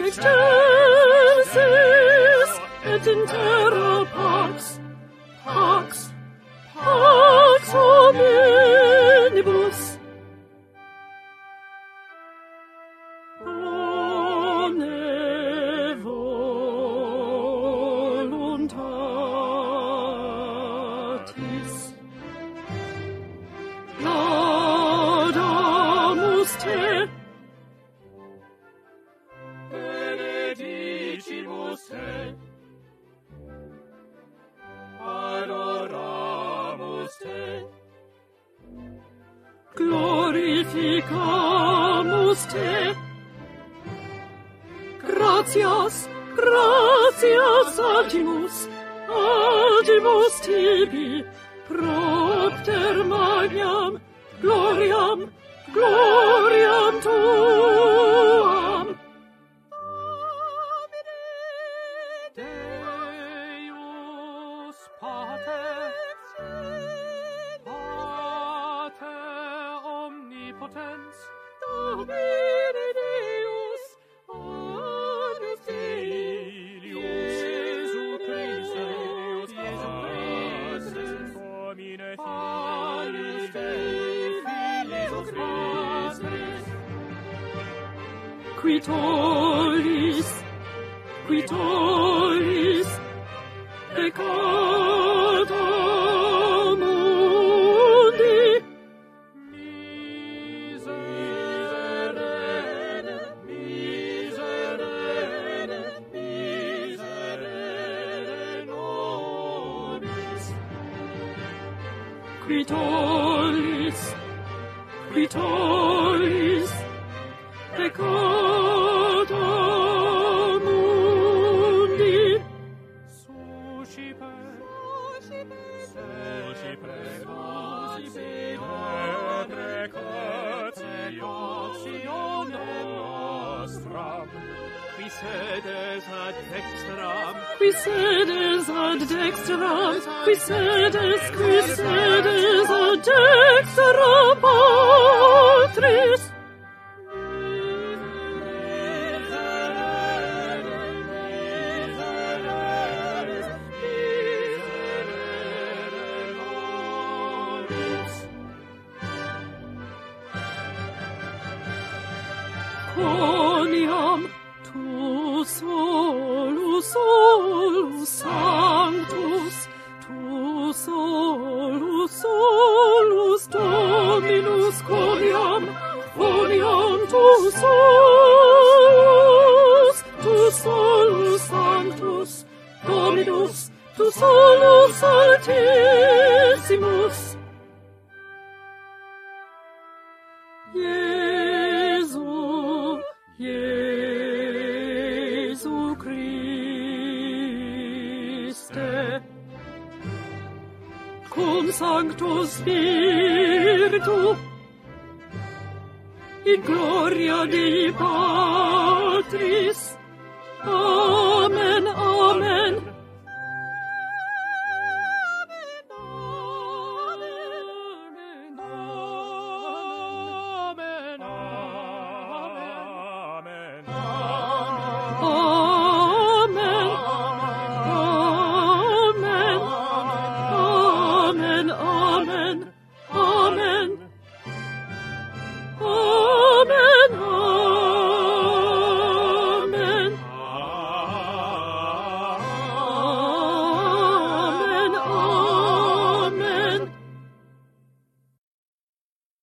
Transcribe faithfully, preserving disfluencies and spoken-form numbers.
excelsis, et in terra pax, pax, pax hominibus. Bone voluntatis, laudamus te, benedicimus te, adoramus te, glorificamus te, gratias, gratias altimus, altimus tibi, propter magnam, gloriam, gloriam tuam. Deus Pater, Pater omnipotens, Domine Deus, Agnus Dei, Jesu Christe, Jesu Christe, Domine Filius Dei, Filius Patris, qui tollis, qui tollis, peccata mundi, miserere, miserere, miserere nobis, qui tollis, qui tollis, peccata mundi, suscipe, suscipe, suscipe, nostram, qui sedes ad dexteram, qui sedes ad dexteram, qui sedes, qui sedes ad dexteram Patris. Quoniam tu solus, solus sanctus, tu solus, solus Dominus, quoniam, quoniam tu solus, tu solus sanctus, Dominus, tu solus altissimus. Jesu, Jesu Christe, cum Sancto Spiritu, in gloria Dei Patris,